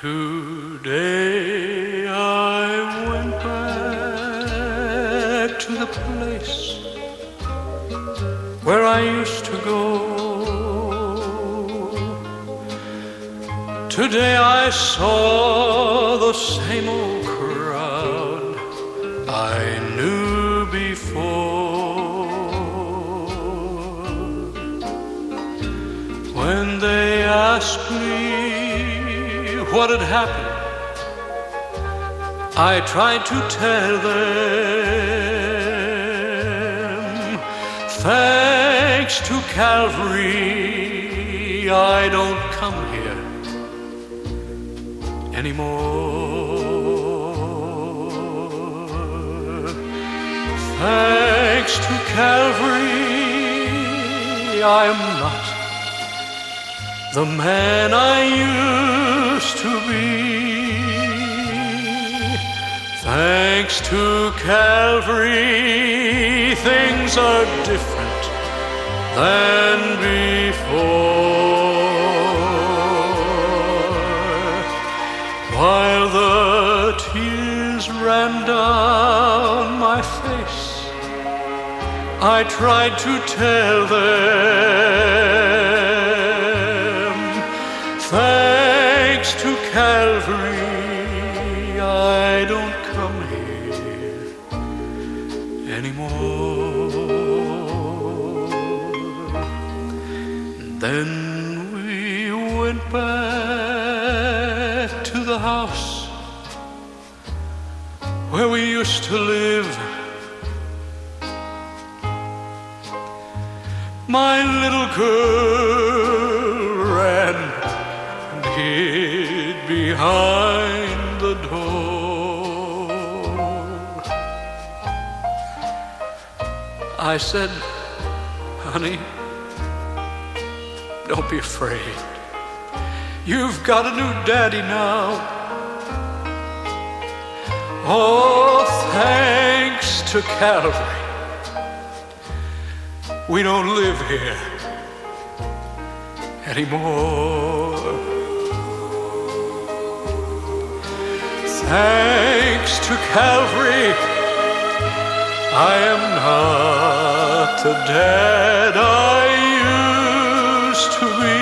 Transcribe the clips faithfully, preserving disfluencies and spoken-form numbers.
Today I went back to the place where I used to go. Today I saw the same old crowd I knew before. When they asked me what had happened, I tried to tell them, thanks to Calvary, I don't come here anymore. Thanks to Calvary, I am not the man I used to be. Thanks to Calvary, things are different than before. While the tears ran down my face, I tried to tell them, thanks to Calvary, I don't come here anymore. Then we went back to the house where we used to live. My little girl ran and hid behind the door. I said, honey, don't be afraid. You've got a new daddy now. Oh, thanks to Calvary, we don't live here anymore. Thanks to Calvary, I am not the dad I used to be.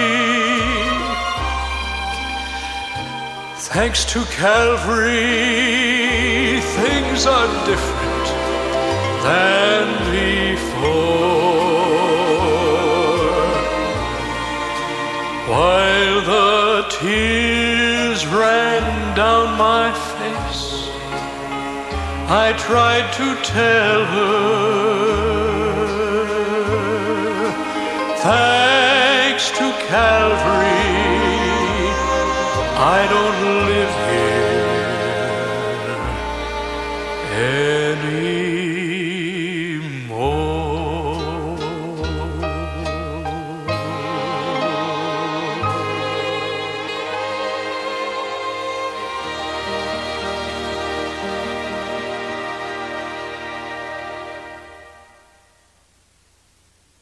Thanks to Calvary, things are different than before. While the tears ran down my face, I tried to tell her, thanks to Calvary, I don't live here anymore.